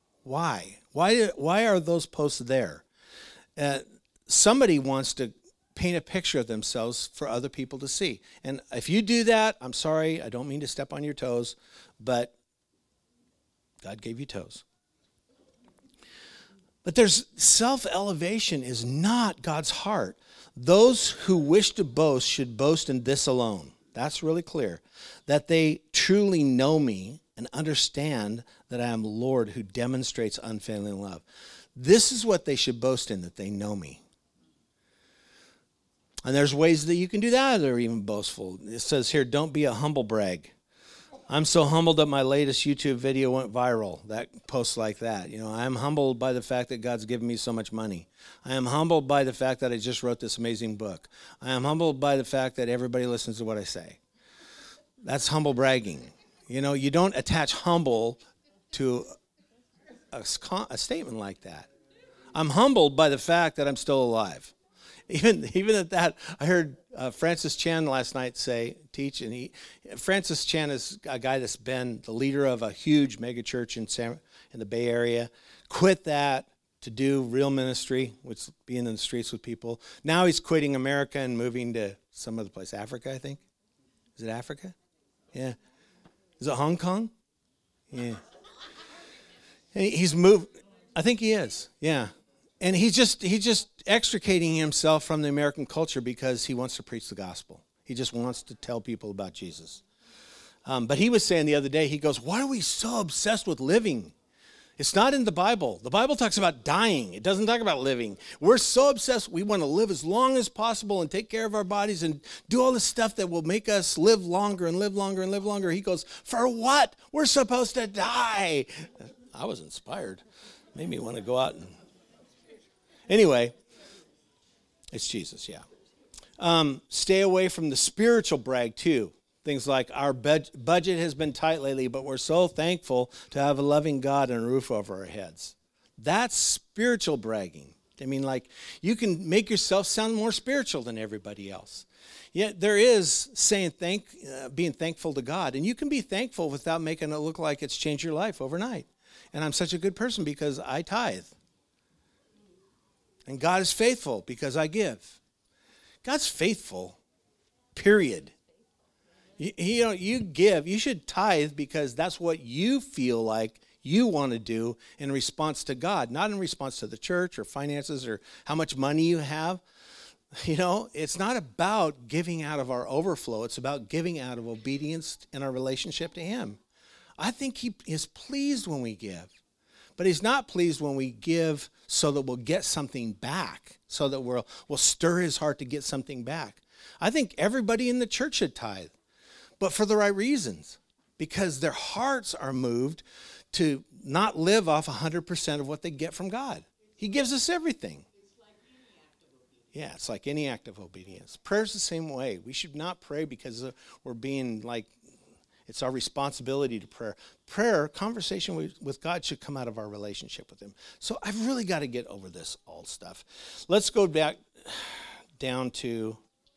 Why are those posts there? Somebody wants to paint a picture of themselves for other people to see. And if you do that, I'm sorry, I don't mean to step on your toes, but God gave you toes. But self-elevation is not God's heart. Those who wish to boast should boast in this alone. That's really clear. That they truly know me and understand that I am Lord who demonstrates unfailing love. This is what they should boast in, that they know me. And there's ways that you can do that that are even boastful. It says here, don't be a humble brag. I'm so humbled that my latest YouTube video went viral. That post like that. I'm humbled by the fact that God's given me so much money. I am humbled by the fact that I just wrote this amazing book. I am humbled by the fact that everybody listens to what I say. That's humble bragging. You don't attach humble to a statement like that. I'm humbled by the fact that I'm still alive. Even at that, I heard Francis Chan last night teach, and Francis Chan is a guy that's been the leader of a huge megachurch in the Bay Area. Quit that to do real ministry, which is being in the streets with people. Now he's quitting America and moving to some other place, Africa, I think. Is it Africa? Yeah. Is it Hong Kong? Yeah. And he's moved. I think he is. Yeah. And he's just extricating himself from the American culture because he wants to preach the gospel. He just wants to tell people about Jesus. But he was saying the other day, he goes, why are we so obsessed with living? It's not in the Bible. The Bible talks about dying. It doesn't talk about living. We're so obsessed. We want to live as long as possible and take care of our bodies and do all the stuff that will make us live longer and live longer and live longer. He goes, for what? We're supposed to die. I was inspired. Made me want to go out and... Anyway, it's Jesus, yeah. Stay away from the spiritual brag, too. Things like our budget has been tight lately, but we're so thankful to have a loving God and a roof over our heads. That's spiritual bragging. I mean, like, you can make yourself sound more spiritual than everybody else. Yet there is being thankful to God. And you can be thankful without making it look like it's changed your life overnight. And I'm such a good person because I tithe. And God is faithful because I give. God's faithful, period. You give, you should tithe because that's what you feel like you want to do in response to God, not in response to the church or finances or how much money you have. It's not about giving out of our overflow. It's about giving out of obedience in our relationship to Him. I think He is pleased when we give. But He's not pleased when we give so that we'll get something back, so that we'll stir His heart to get something back. I think everybody in the church should tithe, but for the right reasons, because their hearts are moved to not live off 100% of what they get from God. He gives us everything. Yeah, it's like any act of obedience. Prayer's the same way. We should not pray because we're being like, it's our responsibility to pray. Prayer, conversation with God should come out of our relationship with Him. So I've really got to get over this old stuff. Let's go back down to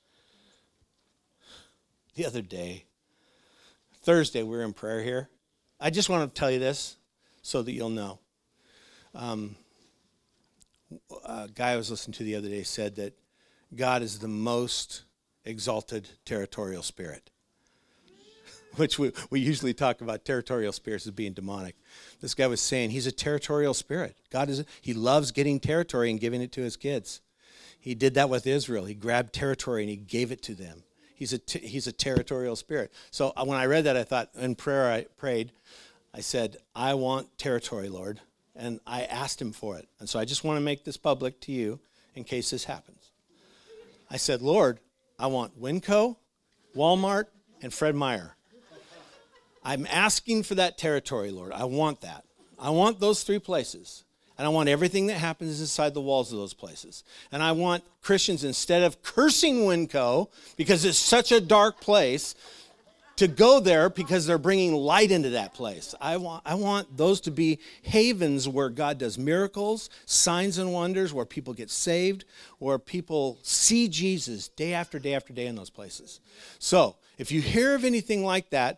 the other day. Thursday, we were in prayer here. I just want to tell you this so that you'll know. A guy I was listening to the other day said that God is the most exalted territorial spirit. Which we usually talk about territorial spirits as being demonic. This guy was saying he's a territorial spirit. He loves getting territory and giving it to His kids. He did that with Israel. He grabbed territory and He gave it to them. He's a territorial spirit. So when I read that, I thought, in prayer I prayed, I said, I want territory, Lord. And I asked Him for it. And so I just want to make this public to you in case this happens. I said, Lord, I want Winco, Walmart, and Fred Meyer. I'm asking for that territory, Lord. I want that. I want those three places. And I want everything that happens inside the walls of those places. And I want Christians, instead of cursing Winco, because it's such a dark place, to go there because they're bringing light into that place. I want those to be havens where God does miracles, signs and wonders, where people get saved, where people see Jesus day after day after day in those places. So, if you hear of anything like that,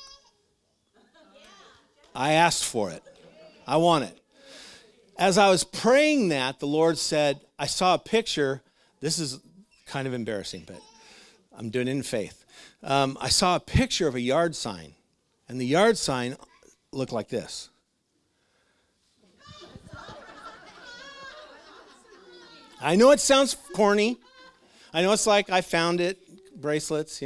I asked for it. I want it. As I was praying that, the Lord said, I saw a picture. This is kind of embarrassing, but I'm doing it in faith. I saw a picture of a yard sign, and the yard sign looked like this. I know it sounds corny. I know it's like I found it, bracelets,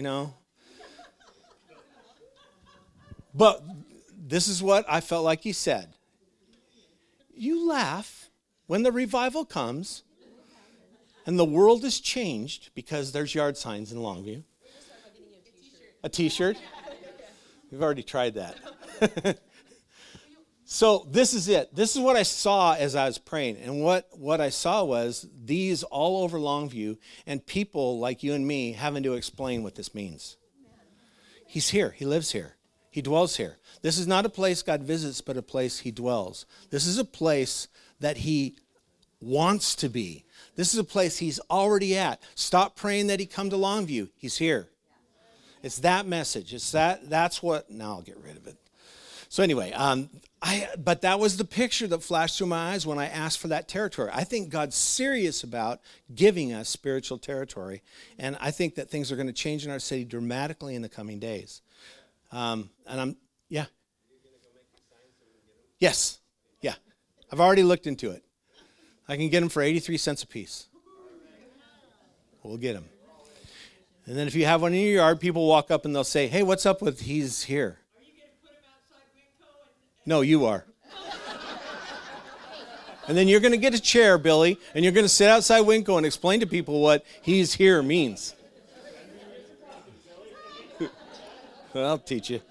But this is what I felt like He said. You laugh when the revival comes. And the world has changed because there's yard signs in Longview. A t-shirt? We've already tried that. So this is it. This is what I saw as I was praying. And what I saw was these all over Longview and people like you and me having to explain what this means. He's here. He lives here. He dwells here. This is not a place God visits, but a place he dwells. This is a place that he wants to be. This is a place he's already at. Stop praying that he come to Longview. He's here. It's that message. That's what, now I'll get rid of it. So anyway, but that was the picture that flashed through my eyes when I asked for that territory. I think God's serious about giving us spiritual territory, and I think that things are going to change in our city dramatically in the coming days. Yes, yeah. I've already looked into it. I can get them for 83 cents a piece. We'll get them. And then if you have one in your yard, people walk up and they'll say, hey, what's up with he's here? Are you going to put him outside Winco? No, you are. And then you're going to get a chair, Billy, and you're going to sit outside Winco and explain to people what he's here means. Well, I'll teach you.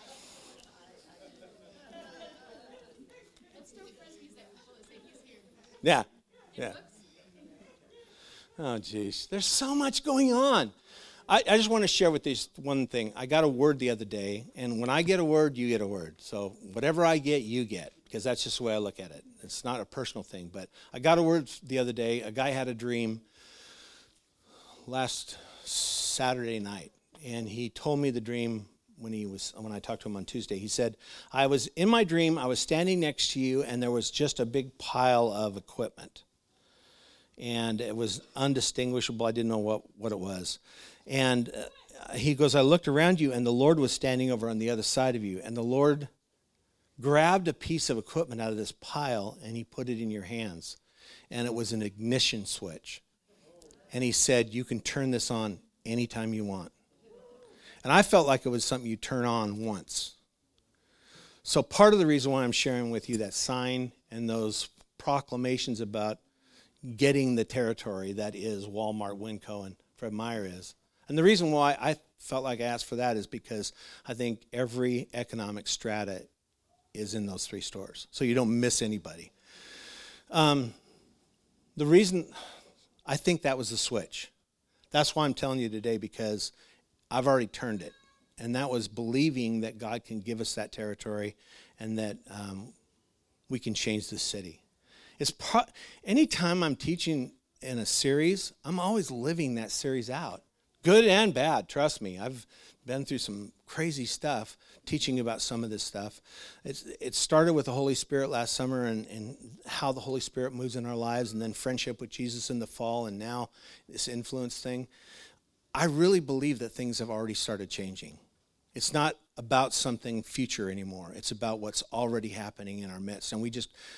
Yeah, yeah. Oh, geez. There's so much going on. I just want to share with you one thing. I got a word the other day, and when I get a word, you get a word. So whatever I get, you get, because that's just the way I look at it. It's not a personal thing, but I got a word the other day. A guy had a dream last Saturday night, and he told me the dream when I talked to him on Tuesday. He said, in my dream, I was standing next to you, and there was just a big pile of equipment. And it was undistinguishable. I didn't know what it was. And he goes, I looked around you, and the Lord was standing over on the other side of you. And the Lord grabbed a piece of equipment out of this pile, and he put it in your hands. And it was an ignition switch. And he said, you can turn this on anytime you want. And I felt like it was something you turn on once. So part of the reason why I'm sharing with you that sign and those proclamations about getting the territory that is Walmart, Winco, and Fred Meyer is. And the reason why I felt like I asked for that is because I think every economic strata is in those three stores. So you don't miss anybody. The reason, I think that was the switch. That's why I'm telling you today, because I've already turned it. And that was believing that God can give us that territory and that we can change the city. Anytime I'm teaching in a series, I'm always living that series out. Good and bad, trust me. I've been through some crazy stuff teaching about some of this stuff. It started with the Holy Spirit last summer and how the Holy Spirit moves in our lives, and then friendship with Jesus in the fall, and now this influence thing. I really believe that things have already started changing. It's not about something future anymore. It's about what's already happening in our midst. And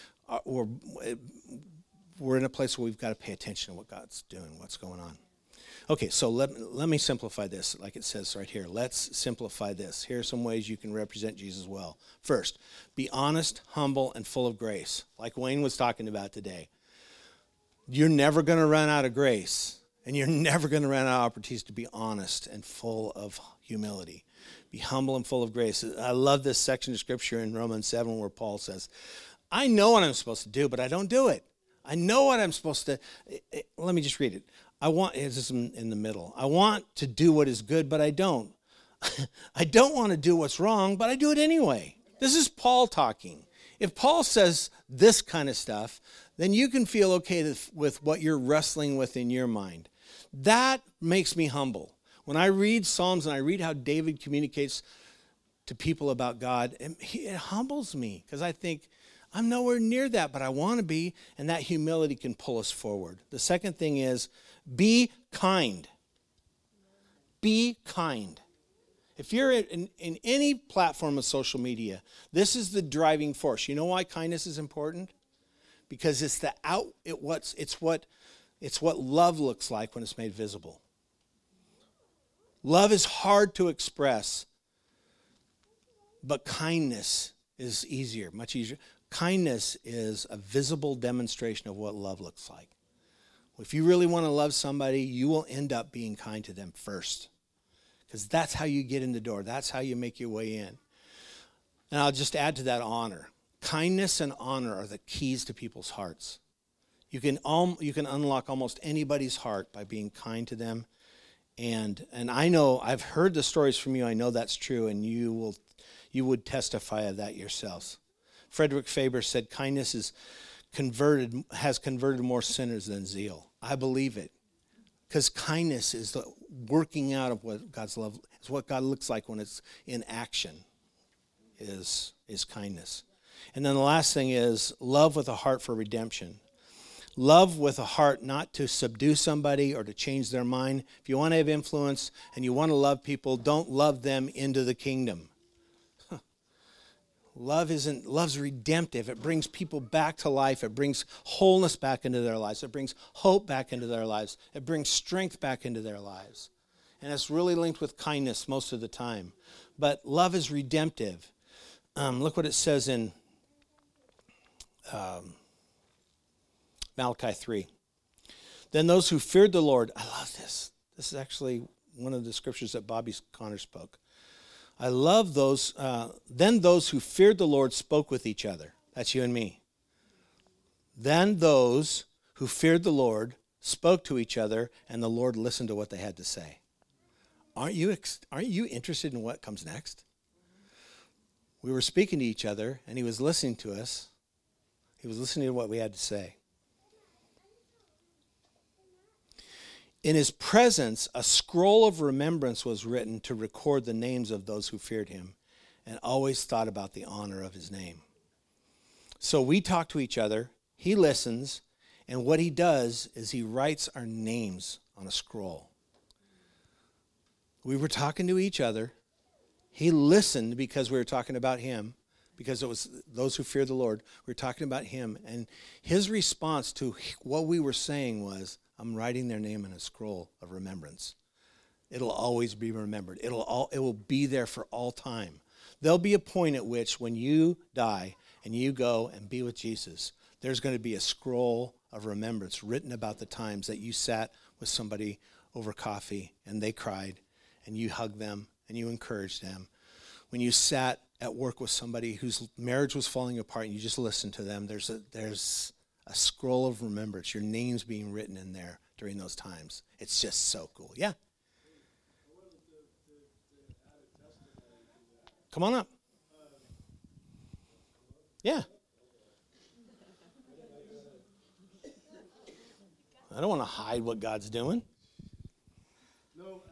we're in a place where we've got to pay attention to what God's doing, what's going on. Okay, so let me simplify this like it says right here. Let's simplify this. Here are some ways you can represent Jesus well. First, be honest, humble, and full of grace, like Wayne was talking about today. You're never going to run out of grace, and you're never going to run out of opportunities to be honest and full of humility. Be humble and full of grace. I love this section of Scripture in Romans 7 where Paul says, I know what I'm supposed to do, but I don't do it. I know what I'm supposed to. Let me just read it. This is in the middle. I want to do what is good, but I don't. I don't want to do what's wrong, but I do it anyway. This is Paul talking. If Paul says this kind of stuff, then you can feel okay with what you're wrestling with in your mind. That makes me humble. When I read Psalms and I read how David communicates to people about God, it humbles me because I think, I'm nowhere near that, but I want to be, and that humility can pull us forward. The second thing is, be kind. Be kind. If you're in any platform of social media, this is the driving force. You know why kindness is important? Because it's what love looks like when it's made visible. Love is hard to express, but kindness is easier, much easier. Kindness is a visible demonstration of what love looks like. If you really want to love somebody, you will end up being kind to them first. Because that's how you get in the door. That's how you make your way in. And I'll just add to that honor. Kindness and honor are the keys to people's hearts. You can unlock almost anybody's heart by being kind to them. And I know, I've heard the stories from you. I know that's true, and you would testify of that yourselves. Frederick Faber said, kindness has converted more sinners than zeal. I believe it. Because kindness is the working out of what God's love is, what God looks like when it's in action, is kindness. And then the last thing is love with a heart for redemption. Love with a heart not to subdue somebody or to change their mind. If you want to have influence and you want to love people, don't love them into the kingdom. Love's redemptive. It brings people back to life. It brings wholeness back into their lives. It brings hope back into their lives. It brings strength back into their lives. And it's really linked with kindness most of the time. But love is redemptive. Look what it says in Malachi 3. Then those who feared the Lord, I love this. This is actually one of the scriptures that Bobby Connor spoke. I love those. Then those who feared the Lord spoke with each other. That's you and me. Then those who feared the Lord spoke to each other, and the Lord listened to what they had to say. Aren't you interested in what comes next? We were speaking to each other, and he was listening to us. He was listening to what we had to say. In his presence, a scroll of remembrance was written to record the names of those who feared him and always thought about the honor of his name. So we talk to each other, he listens, and what he does is he writes our names on a scroll. We were talking to each other. He listened because we were talking about him, because it was those who feared the Lord. We were talking about him, and his response to what we were saying was, I'm writing their name in a scroll of remembrance. It'll always be remembered. It will be there for all time. There'll be a point at which when you die and you go and be with Jesus, there's going to be a scroll of remembrance written about the times that you sat with somebody over coffee and they cried and you hugged them and you encouraged them. When you sat at work with somebody whose marriage was falling apart and you just listened to them, there's a scroll of remembrance, your name's being written in there during those times. It's just so cool. Yeah. Come on up. Yeah. I don't want to hide what God's doing. No,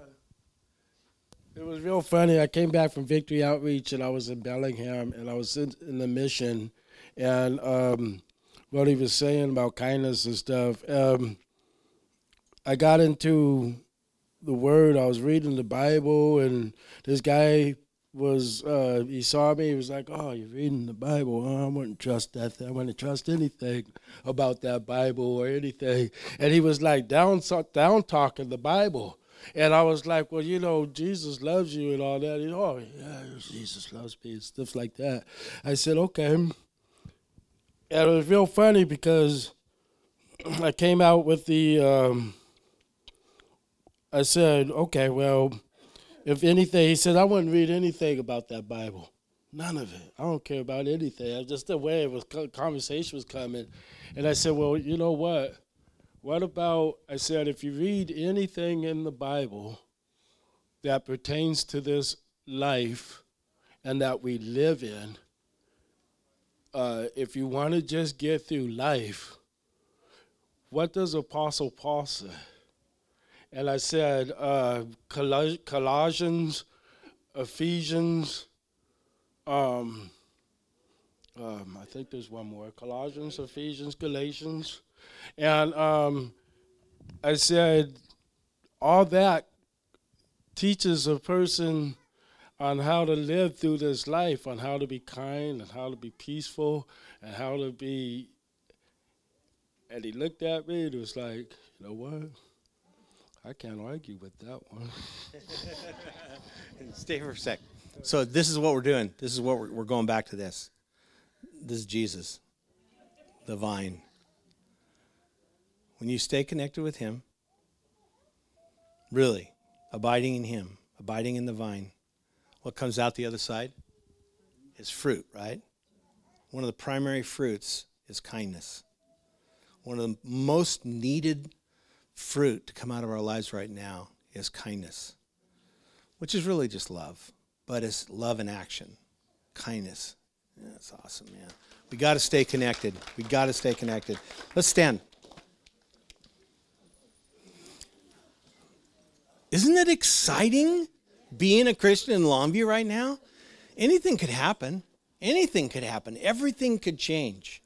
it was real funny. I came back from Victory Outreach, and I was in Bellingham, and I was in the mission, and what he was saying about kindness and stuff. I got into the Word. I was reading the Bible, and this guy was, he saw me. He was like, "Oh, you're reading the Bible. Oh, I wouldn't trust that. I wouldn't trust anything about that Bible or anything." And he was like down talking the Bible. And I was like, "Well, you know, Jesus loves you and all that." "Oh, yeah, Jesus loves me," and stuff like that. I said, "Okay." And it was real funny because I came out with I said, "Okay, well, if anything," he said, "I wouldn't read anything about that Bible. None of it. I don't care about anything." Just the way it was, conversation was coming. And I said, "Well, you know what? What about," I said, "if you read anything in the Bible that pertains to this life and that we live in, if you want to just get through life, what does Apostle Paul say?" And I said, Colossians, Ephesians, I think there's one more, Colossians, Ephesians, Galatians. And I said, all that teaches a person on how to live through this life, on how to be kind and how to be peaceful and how to be. And he looked at me and was like, "You know what? I can't argue with that one." Stay for a sec. So this is what we're doing. This is what we're going back to this. This is Jesus, the vine. when you stay connected with him, really abiding in him, abiding in the vine, what comes out the other side is fruit, right? One of the primary fruits is kindness. One of the most needed fruit to come out of our lives right now is kindness, which is really just love, but it's love in action, kindness. Yeah, that's awesome, man. We got to stay connected. We got to stay connected. Let's stand. Isn't it exciting being a Christian in Longview right now? Anything could happen. Anything could happen. Everything could change.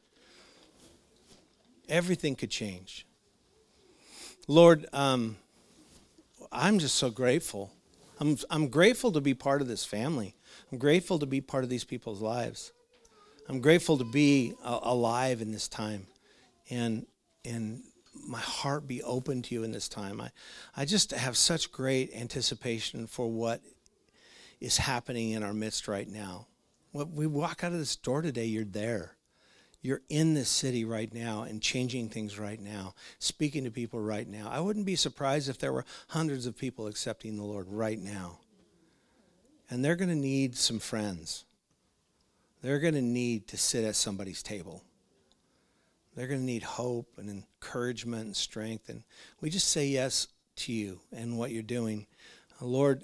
Everything could change. Lord, I'm just so grateful. I'm grateful to be part of this family. I'm grateful to be part of these people's lives. I'm grateful to be alive in this time, and my heart be open to you in this time. I just have such great anticipation for what is happening in our midst right now. When we walk out of this door today, you're there. You're in this city right now and changing things right now, speaking to people right now. I wouldn't be surprised if there were hundreds of people accepting the Lord right now. And they're going to need some friends. They're going to need to sit at somebody's table. They're going to need hope and encouragement and strength. And we just say yes to you and what you're doing. Lord,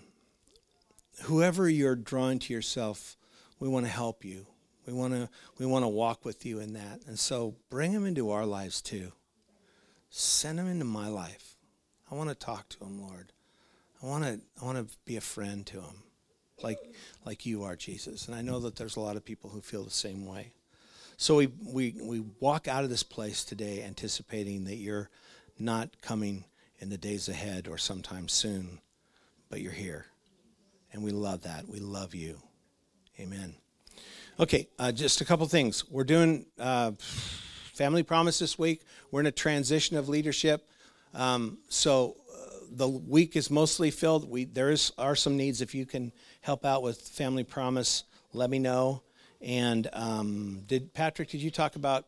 whoever you're drawing to yourself, we want to help you. We want to walk with you in that. And so bring them into our lives too. Send them into my life. I want to talk to them, Lord. I want to be a friend to them, like you are, Jesus. And I know that there's a lot of people who feel the same way. So we walk out of this place today anticipating that you're not coming in the days ahead or sometime soon, but you're here. And we love that. We love you. Amen. Okay, just a couple things. We're doing Family Promise this week. We're in a transition of leadership. So the week is mostly filled. Are some needs. If you can help out with Family Promise, let me know. And Patrick, did you talk about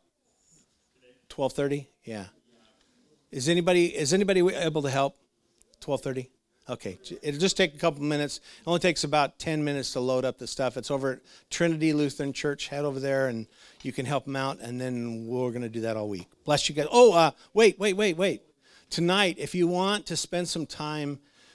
12:30? Yeah. Is anybody able to help? 12:30? Okay, it'll just take a couple minutes. It only takes about 10 minutes to load up the stuff. It's over at Trinity Lutheran Church. Head over there, and you can help them out, and then we're going to do that all week. Bless you guys. Oh, wait. Tonight, if you want to spend some time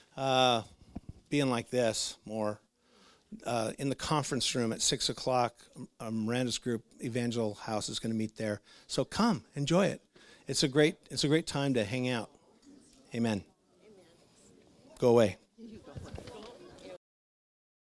being like this more, in the conference room at 6 o'clock, Miranda's group, Evangel House, is going to meet there. So come, enjoy it. It's a great time to hang out. Amen. Go away.